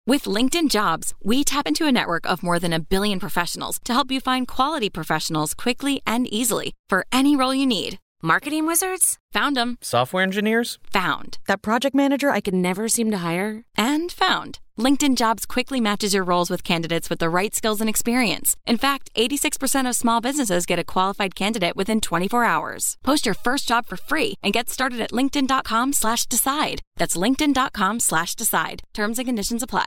With LinkedIn Jobs, we tap into a network of more than 1 billion professionals to help you find quality professionals quickly and easily for any role you need. Marketing wizards? Found them. Software engineers? Found. That project manager I could never seem to hire? And found. LinkedIn Jobs quickly matches your roles with candidates with the right skills and experience. In fact, 86% of small businesses get a qualified candidate within 24 hours. Post your first job for free and get started at linkedin.com/decide. That's linkedin.com/decide. Terms and conditions apply.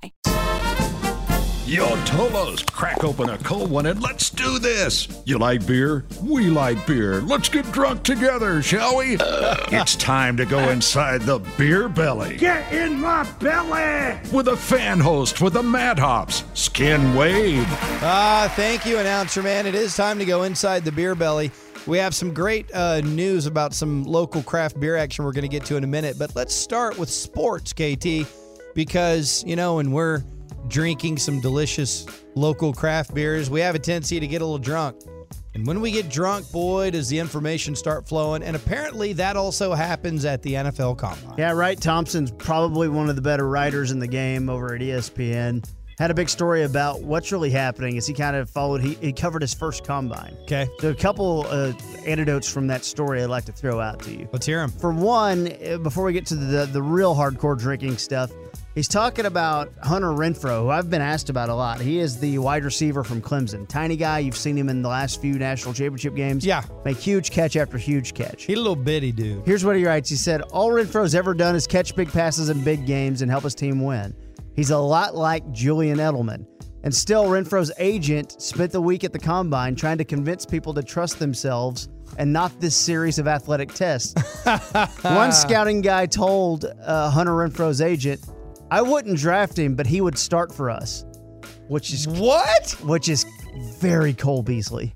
Yo, Tolos, crack open a cold one and let's do this. You like beer? We like beer. Let's get drunk together, shall we? It's time to go inside the beer belly. Get in my belly! With a fan host with the Mad Hops, Skin Wade. Thank you, announcer man. It is time to go inside the beer belly. We have some great news about some local craft beer action we're going to get to in a minute. But let's start with sports, KT, because, when we're drinking some delicious local craft beers, we have a tendency to get a little drunk. And when we get drunk, boy, does the information start flowing. And apparently that also happens at the NFL Combine. Yeah, Wright Thompson's probably one of the better writers in the game over at ESPN. Had a big story about what's really happening as he kind of he covered his first Combine. Okay. So a couple anecdotes from that story I'd like to throw out to you. Let's hear them. For one, before we get to the real hardcore drinking stuff, he's talking about Hunter Renfrow, who I've been asked about a lot. He is the wide receiver from Clemson. Tiny guy. You've seen him in the last few national championship games. Yeah. Make huge catch after huge catch. He's a little bitty dude. Here's what he writes. He said, all Renfro's ever done is catch big passes in big games and help his team win. He's a lot like Julian Edelman. And still, Renfro's agent spent the week at the Combine trying to convince people to trust themselves and not this series of athletic tests. One scouting guy told Hunter Renfro's agent, I wouldn't draft him, but he would start for us. Which is what? Which is very Cole Beasley.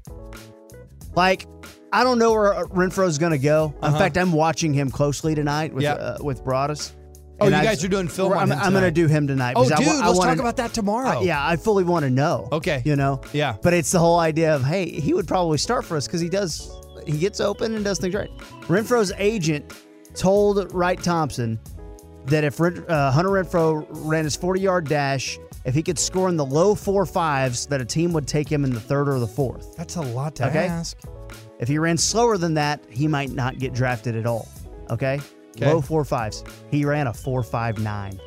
Like, I don't know where Renfro's going to go. In fact, I'm watching him closely tonight with Broadus. Oh, you guys are doing film on him I'm going to do him tonight. Oh, dude, let's talk about that tomorrow. I fully want to know. Okay. Yeah. But it's the whole idea of, hey, he would probably start for us because he gets open and does things right. Renfro's agent told Wright Thompson that if Hunter Renfrow ran his 40-yard dash, if he could score in the low 4.5s, that a team would take him in the third or the fourth. That's a lot to ask. If he ran slower than that, he might not get drafted at all. Okay? Low 4.5s. He ran a 4.59.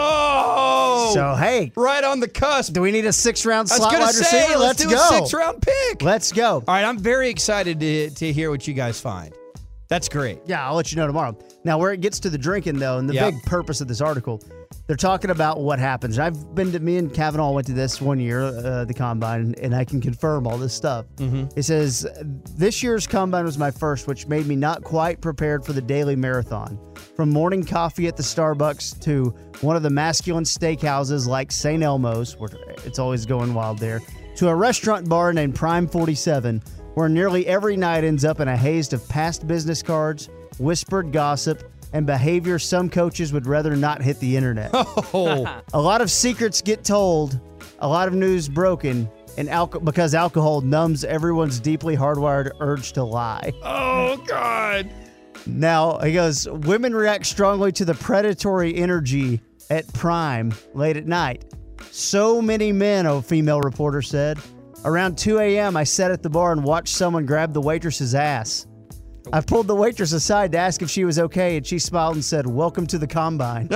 Oh! So, hey. Right on the cusp. Do we need a 6th-round slot wide receiver? Let's do go. a 6th-round pick. Let's go. All right, I'm very excited to hear what you guys find. That's great. Yeah, I'll let you know tomorrow. Now, where it gets to the drinking, though, and the big purpose of this article, they're talking about what happens. Me and Kavanaugh went to this one year, the Combine, and I can confirm all this stuff. It says, this year's Combine was my first, which made me not quite prepared for the daily marathon. From morning coffee at the Starbucks to one of the masculine steakhouses like St. Elmo's, where it's always going wild there, to a restaurant bar named Prime 47, where nearly every night ends up in a haze of past business cards, whispered gossip, and behavior some coaches would rather not hit the internet. Oh. A lot of secrets get told, a lot of news broken, and because alcohol numbs everyone's deeply hardwired urge to lie. Oh, God. Now, he goes, women react strongly to the predatory energy at Prime late at night. So many men, a female reporter said. Around 2 a.m., I sat at the bar and watched someone grab the waitress's ass. I pulled the waitress aside to ask if she was okay, and she smiled and said, welcome to the Combine.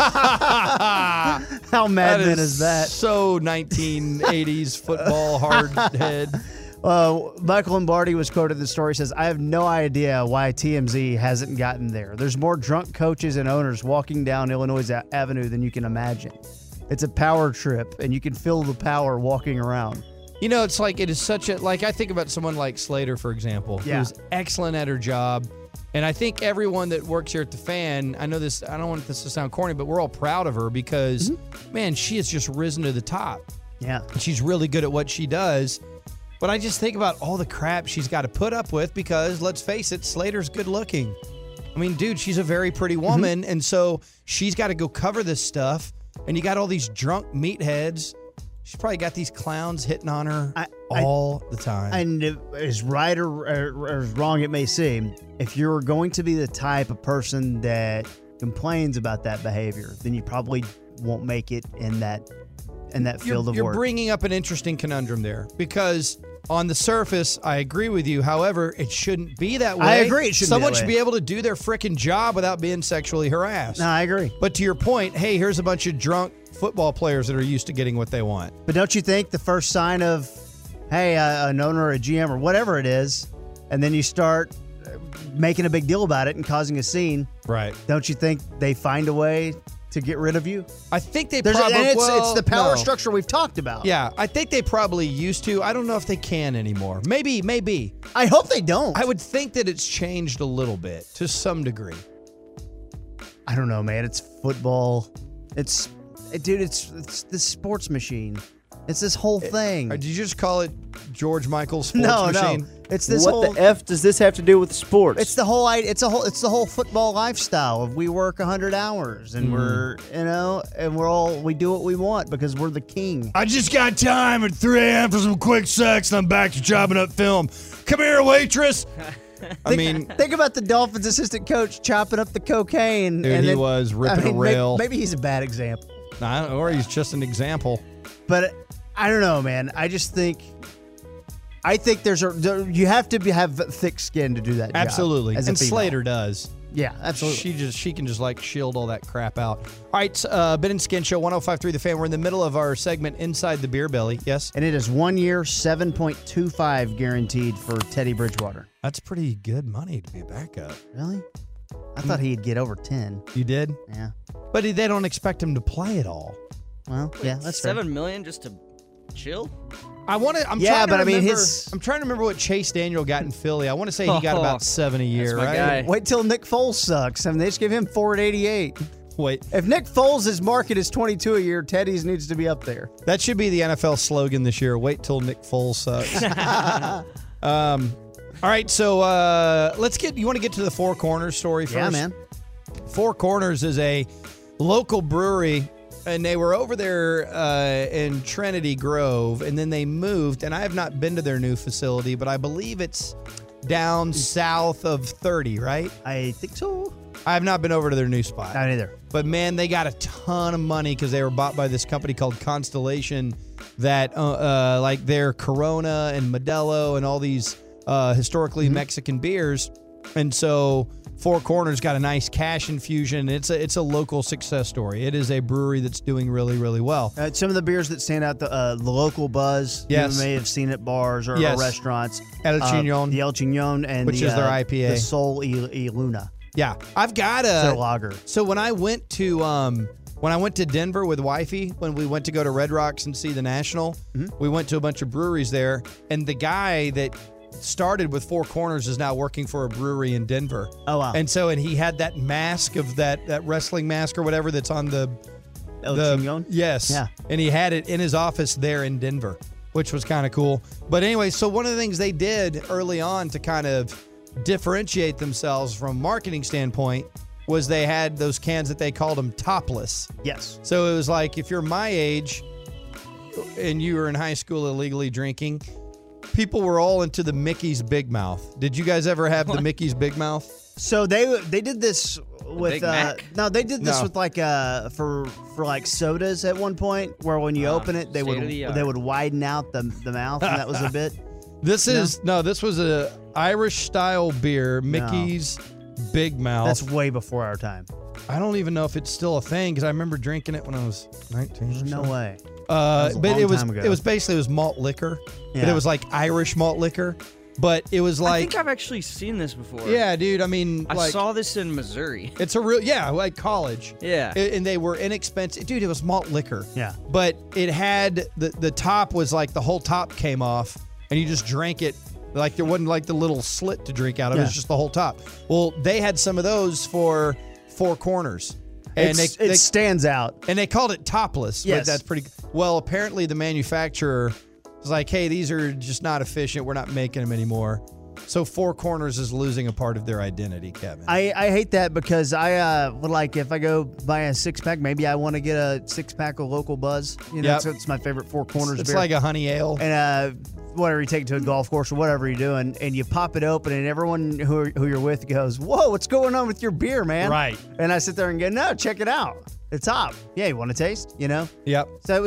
How Mad Men is that? So 1980s football hard head. Michael Lombardi was quoted in the story, says, I have no idea why TMZ hasn't gotten there. There's more drunk coaches and owners walking down Illinois Avenue than you can imagine. It's a power trip, and you can feel the power walking around. It's like it is such a, like I think about someone like Slater, for example, who's excellent at her job. And I think everyone that works here at the Fan, I know this, I don't want this to sound corny, but we're all proud of her because, man, she has just risen to the top. Yeah. And she's really good at what she does. But I just think about all the crap she's got to put up with because, let's face it, Slater's good looking. I mean, dude, she's a very pretty woman. And so she's got to go cover this stuff. And you got all these drunk meatheads. She's probably got these clowns hitting on her all the time. And as right or as wrong it may seem, if you're going to be the type of person that complains about that behavior, then you probably won't make it in that field of You're work. bringing up an interesting conundrum there because on the surface, I agree with you. However, it shouldn't be that way. I agree. It shouldn't Someone be that should way. be able to do their frickin' job without being sexually harassed. No, I agree. But to your point, hey, here's a bunch of drunk football players that are used to getting what they want. But don't you think the first sign of, hey, an owner or a GM or whatever it is, and then you start making a big deal about it and causing a scene, Right. don't you think they find a way to get rid of you? I think they There's, probably... and it's the power no. structure we've talked about. Yeah, I think they probably used to. I don't know if they can anymore. Maybe. I hope they don't. I would think that it's changed a little bit to some degree. I don't know, man. It's football. It's this sports machine. It's this whole thing. Did you just call it George Michael's sports No. machine? It's this What whole. the F does this have to do with sports? It's the whole. It's the whole football lifestyle of we work 100 hours and we're we do what we want because we're the king. I just got time at 3 a.m. for some quick sex and I'm back to chopping up film. Come here, waitress. Think about the Dolphins assistant coach chopping up the cocaine. Dude, and he then, was ripping a rail. Maybe he's a bad example, Or he's just an example. but I don't know, man. I think you have to have thick skin to do that job. Absolutely. as a And female. Slater does. Yeah, absolutely. She can just like shield all that crap out. All right, Ben and Skin Show, 105.3 The Fan. We're in the middle of our segment Inside the Beer Belly. Yes? And it is 1 year, 7.25 guaranteed for Teddy Bridgewater. That's pretty good money to be a backup. Really? I thought he'd get over 10. You did? Yeah. But they don't expect him to play at all. Well, yeah, that's fair. $7 million just to chill? I'm Yeah, trying to but I mean, remember, I'm trying to remember what Chase Daniel got in Philly. I want to say he got about 7 a year, my right? guy. Wait till Nick Foles sucks. I mean, they just give him 4 at 88. Wait, If Nick Foles' market is 22 a year, Teddy's needs to be up there. that should be the NFL slogan this year. Wait till Nick Foles sucks. All right, so you want to get to the Four Corners story first? Yeah, man. Four Corners is a local brewery, and they were over there in Trinity Grove, and then they moved, and I have not been to their new facility, but I believe it's down south of 30, right? I think so. I have not been over to their new spot. Not either. But, man, they got a ton of money because they were bought by this company called Constellation that, like their Corona and Modelo and all these historically Mexican beers. And so Four Corners got a nice cash infusion. It's a local success story. It is a brewery that's doing really, really well. Some of the beers that stand out, the local buzz, Yes. you may have seen at bars or Yes. restaurants. El Chiñón. The El Chiñón and Which is their IPA. The Sol y Luna. Yeah, I've got Their lager. So when I went to Denver with wifey, when we went to go to Red Rocks and see the National, we went to a bunch of breweries there, and the guy that started with Four Corners is now working for a brewery in Denver. Oh, wow. And he had that mask of that wrestling mask or whatever that's on the El Chiñón? Yes. Yeah. And he had it in his office there in Denver, which was kind of cool. But anyway, so one of the things they did early on to kind of differentiate themselves from a marketing standpoint was they had those cans that they called them topless. Yes. So it was like if you're my age and you were in high school illegally drinking, people were all into the Mickey's Big Mouth. Did you guys ever have the Mickey's Big Mouth? So they did this with Big Mac? no, they did this No. with like for like sodas at one point where when you open it they state-of-the-art. would widen out the mouth and that was a bit. This was a Irish style beer, Mickey's Big Mouth. That's way before our time. I don't even know if it's still a thing because I remember drinking it when I was 19. There's no way. But a long time ago. it was basically malt liquor, but Yeah. it was like Irish malt liquor. But it was I like, think I've actually seen this before. yeah, dude. I mean, I like, saw this in Missouri. it's a real, yeah, like college. Yeah. And they were inexpensive, dude. It was malt liquor. Yeah. But it had the top was like the whole top came off, and you just drank it. Like there wasn't like the little slit to drink out of. It was just the whole top. Well, they had some of those for Four Corners. And It stands out. and they called it topless. But Yes. that's pretty well. Apparently, the manufacturer was like, "Hey, these are just not efficient. We're not making them anymore." So Four Corners is losing a part of their identity, Kevin. I hate that because I would like if I go buy a 6-pack, maybe I want to get a 6-pack of local buzz. You know, Yep. that's my favorite Four Corners it's beer. like a honey ale. And whatever you take it to a golf course or whatever you're doing, and you pop it open, and everyone who you're with goes, "Whoa, what's going on with your beer, man?" Right. And I sit there and go, "No, check it out." the top. Yeah, you want to taste, Yep. So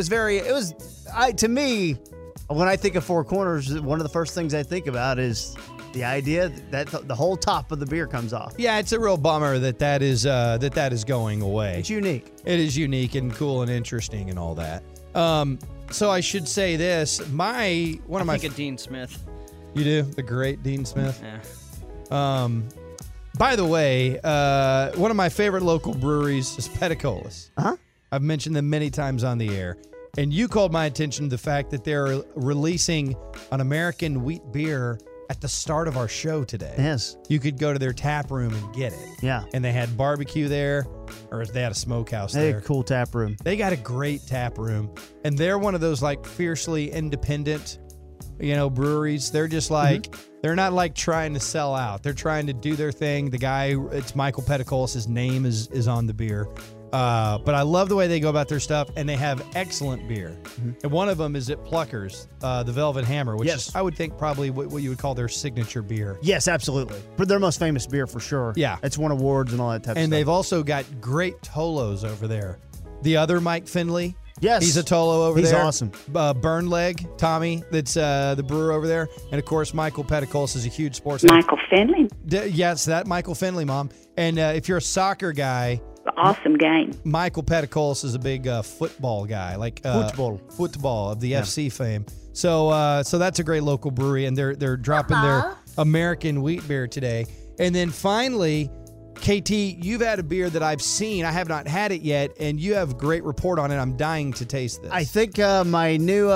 to me, when I think of Four Corners, one of the first things I think about is the idea that the whole top of the beer comes off. Yeah, it's a real bummer that is going away. It's unique. It is unique and cool and interesting and all that. So I should say this. I think of Dean Smith. You do? The great Dean Smith? Yeah. By the way, one of my favorite local breweries is Peticolas. Uh-huh. I've mentioned them many times on the air. And you called my attention to the fact that they're releasing an American wheat beer at the start of our show today. Yes. You could go to their tap room and get it. Yeah. And they had barbecue there, or they had a smokehouse They had there. a cool tap room. They got a great tap room. And they're one of those like fiercely independent, breweries. They're just like, they're not like trying to sell out. They're trying to do their thing. The guy, it's Michael Peticolas. His name is on the beer. But I love the way they go about their stuff, and they have excellent beer. And one of them is at Pluckers, the Velvet Hammer, which is, I would think, probably what you would call their signature beer. Yes, absolutely. But their most famous beer for sure. Yeah. It's won awards and all that type of stuff. And they've also got great Tolos over there. The other Mike Finley. Yes. He's a Tolo over He's there. He's awesome. Burn Leg, Tommy, that's the brewer over there. And, of course, Michael Peticolas is a huge sports Michael Finley. Yes, that Michael Finley, Mom. And if you're a soccer guy, awesome game. Michael Peticolas is a big football guy, like football of the FC fame. So that's a great local brewery, and they're dropping their American wheat beer today. And then finally, KT, you've had a beer that I've seen. I have not had it yet, and you have a great report on it. I'm dying to taste this. I think my new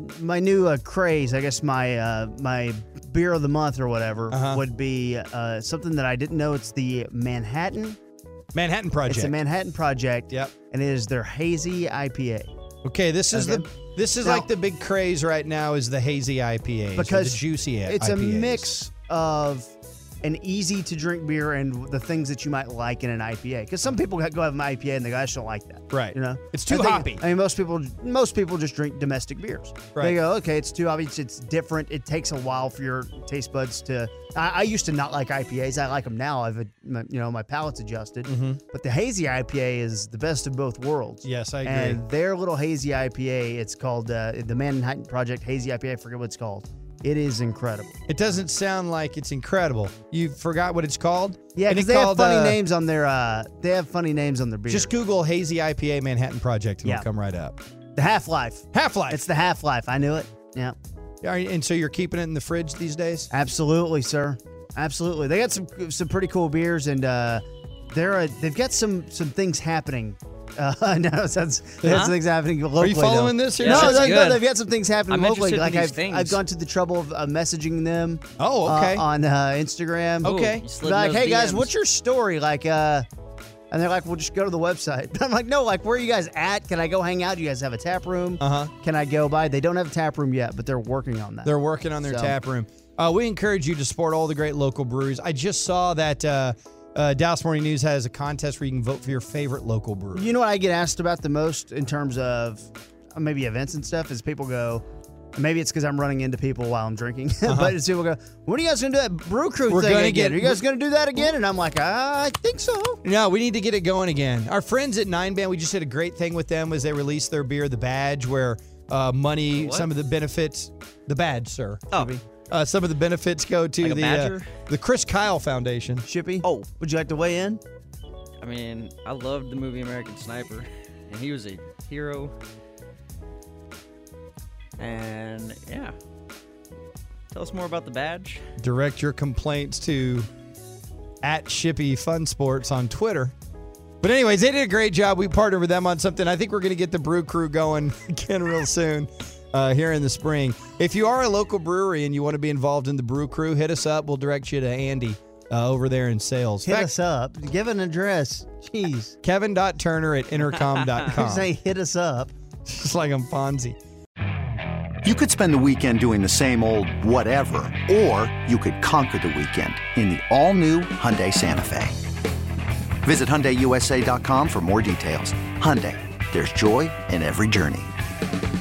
craze, I guess my beer of the month or whatever would be something that I didn't know. It's the Manhattan Project. It's a Manhattan Project. Yep. And it is their hazy IPA. Okay, this is like the big craze right now is the hazy IPAs, because the juicy IPAs. It's a mix of an easy to drink beer and the things that you might like in an IPA. Because some people go have an IPA and they go, I just don't like that. Right. It's too I think, hoppy. I mean, most people just drink domestic beers. Right. They go, okay, it's too hoppy. It's different. It takes a while for your taste buds to. I used to not like IPAs. I like them now. My palate's adjusted. But the hazy IPA is the best of both worlds. Yes, I agree. And their little hazy IPA, it's called the Manhattan Project Hazy IPA. I forget what it's called. It is incredible. It doesn't sound like it's incredible. You forgot what it's called? Yeah, because they have funny names on their. They have funny names on their beer. Just Google Hazy IPA Manhattan Project and it'll come right up. The Half-Life. It's the Half-Life. I knew it. Yeah. And so you're keeping it in the fridge these days? Absolutely, sir. Absolutely. They got some pretty cool beers, and they've got some things happening. That's things happening locally. Are you following this? No, they've got some things happening I'm locally. interested in Like these things. I've gone to the trouble of messaging them. Oh, okay. On Instagram. Okay. Like, hey guys, what's your story? Like, and they're like, well, just go to the website. I'm like, no, like, where are you guys at? Can I go hang out? Do you guys have a tap room? Can I go by? They don't have a tap room yet, but they're working on that. They're working on their tap room. We encourage you to support all the great local breweries. I just saw that Dallas Morning News has a contest where you can vote for your favorite local brewery. You know what I get asked about the most in terms of maybe events and stuff is people go, maybe it's because I'm running into people while I'm drinking, but it's people go, when are you guys going to do that Brew Crew thing again? Are you guys going to do that again? And I'm like, I think so. No, we need to get it going again. Our friends at 9 Band, we just did a great thing with them as they released their beer, The Badge, where money, some of the benefits, The Badge, sir. Oh. Some of the benefits go to like the Chris Kyle Foundation. Shippy? Oh. Would you like to weigh in? I mean, I loved the movie American Sniper, and he was a hero. And, yeah. Tell us more about The Badge. Direct your complaints to @ShippyFunSports on Twitter. But anyways, they did a great job. We partnered with them on something. I think we're going to get the Brew Crew going again real soon. Here in the spring. If you are a local brewery and you want to be involved in the Brew Crew, hit us up. We'll direct you to Andy over there in sales. Hit us up. Give an address. Jeez. Kevin.Turner@intercom.com. Say hit us up. Just like I'm Fonzie. You could spend the weekend doing the same old whatever, or you could conquer the weekend in the all-new Hyundai Santa Fe. Visit HyundaiUSA.com for more details. Hyundai, there's joy in every journey.